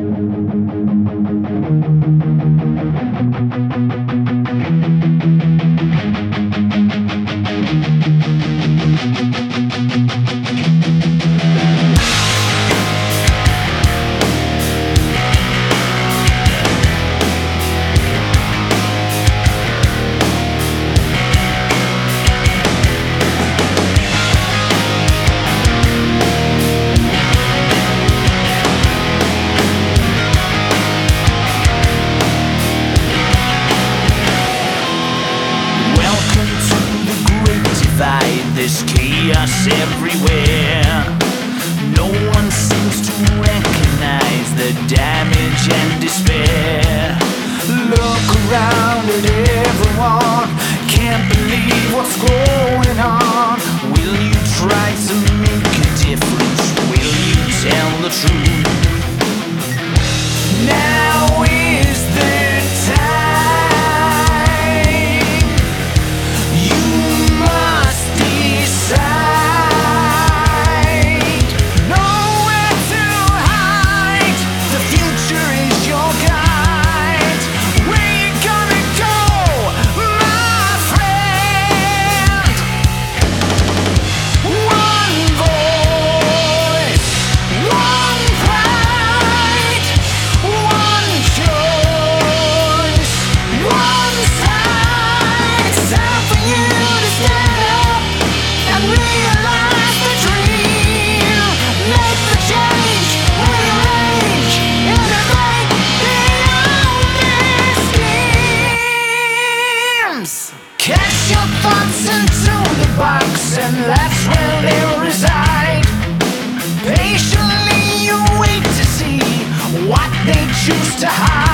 There's chaos everywhere. No one seems to recognize the damage and despair. Look around at everyone, can't believe what's going on. Will you try to make a difference? Will you tell the truth? Now is the time. You must decide. Nowhere to hide. The future is your guide. Where you gonna go, my friend? One voice, one pride, one choice, one side. It's time for you to stand up and realize the dream. Make the change, rearrange, integrate beyond these schemes. Cash your thoughts into the box, and that's where they reside. Patiently you wait to see what they choose to hide.